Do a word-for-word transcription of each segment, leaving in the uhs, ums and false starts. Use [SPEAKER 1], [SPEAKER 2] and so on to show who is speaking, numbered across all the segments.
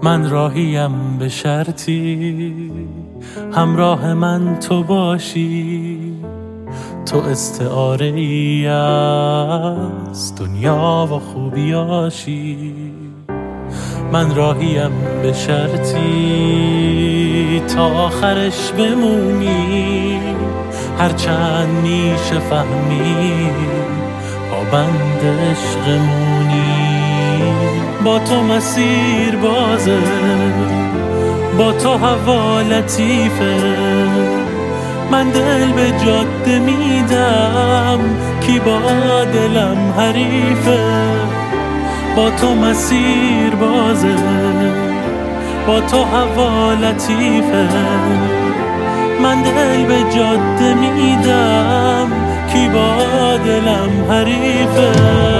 [SPEAKER 1] من راهیم به شرطی همراه من تو باشی، تو استعاره ای از دنیا و خوبیاشی. من راهیم به شرطی تا آخرش بمونی، هرچند میشه فهمی پابند عشقمونی. با تو مسیر بازه، با تو هوا لطیفه، من دل به جاده میدم کی با دلم حریفه. با تو مسیر بازه، با تو هوا لطیفه، من دل به جاده میدم کی با دلم حریفه.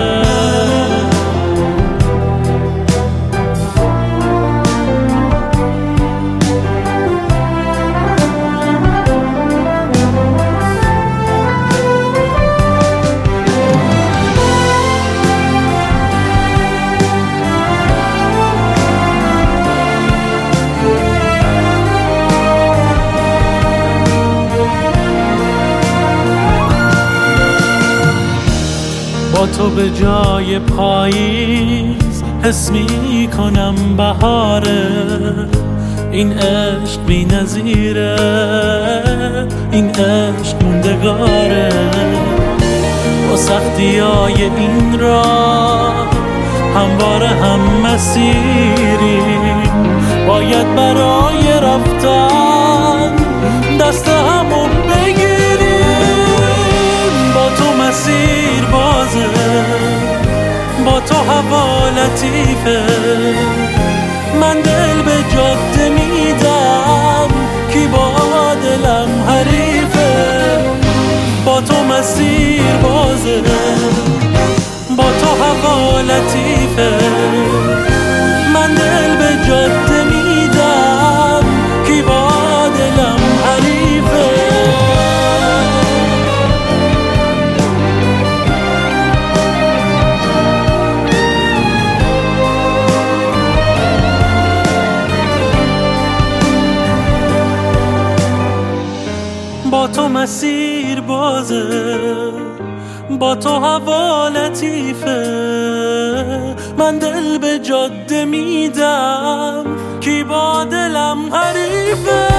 [SPEAKER 1] با تو به جای پاییز حس می کنم بهاره، این عشق بی نظیره، این عشق موندگاره. با سختی های این راه همواره هم مسیریم، باید برای رفتن دست همو بگیریم. با تو مسیر بازه، با تو هوا لطیفه، من دل به جاده میدم کی با دلم حریفه. با تو مسیر بازه، با تو هوا لطیفه، من دل به جاده میدم کی با دلم حریفه. با تو مسیر بازه، با تو هوا لطیفه، من دل به جاده میدم کی با دلم حریفه.